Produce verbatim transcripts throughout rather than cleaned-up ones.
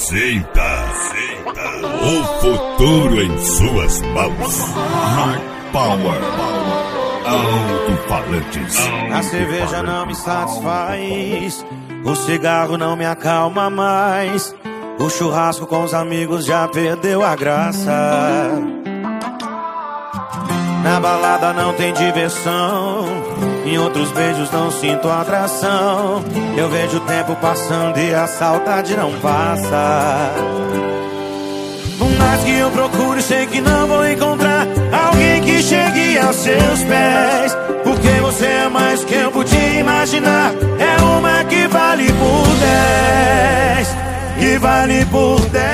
Sinta, sinta o futuro em suas mãos. High Power Alto-Falantes. A cerveja não me satisfaz, o cigarro não me acalma mais, o churrasco com os amigos já perdeu a graça. Na balada não tem diversão, em outros beijos não sinto atração. Eu vejo o tempo passando e a saudade não passa. Por mais que eu procure, sei que não vou encontrar alguém que chegue aos seus pés, porque você é mais que eu podia imaginar. É uma que vale por dez, que vale por dez.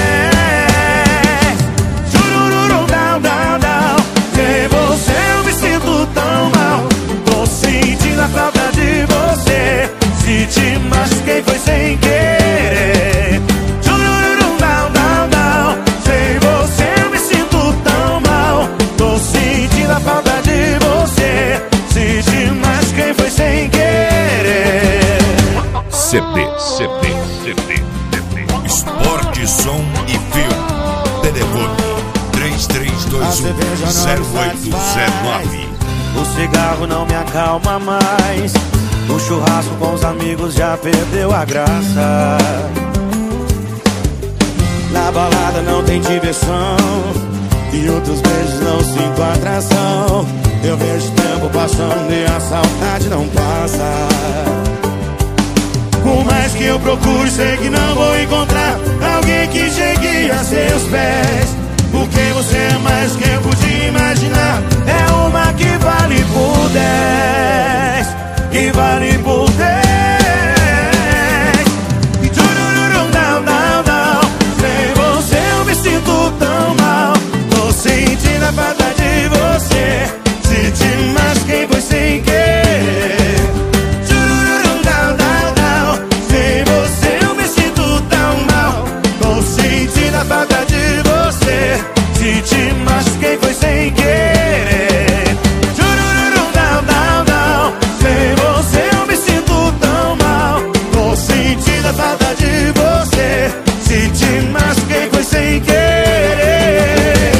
Chururu, down, down, down. Sem você eu me sinto tão mal. Tô sentindo a falta de você. Se te machuquei foi sem querer. Chururu, down, down, down. Sem você eu me sinto tão mal. Tô sentindo a falta de você. Se te machuquei foi sem querer. C D, C D, C D, C D. Esporte, som e filme. Telefone três três dois um zero oito zero nove. O cigarro não me acalma mais, o churrasco com os amigos já perdeu a graça. Na balada não tem diversão, e outros beijos não sinto atração. Eu vejo o tempo passando e a saudade não passa. Por mais que eu procure, sei que não vou encontrar alguém que chegue a seus pés, porque você é mais que eu podia imaginar. É uma que vale por dez, que vale por dez. E tchururum, down, down, down. Sem você eu me sinto tão mal. Tô sentindo a falta de você. Se te machuquei foi sem querer. Tchururum, down, down, down. Sem você eu me sinto tão mal. Tô sentindo a falta de você. Se te machuquei foi sem querer. Tchururum, down, down, down. Sem você eu me sinto tão mal. Tô sentindo a falta de você. Se te machuquei foi sem querer.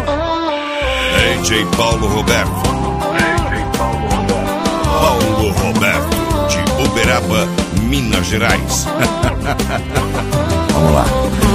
D J Paulo Roberto. Paulo Roberto, de Uberaba, Minas Gerais. Vamos lá.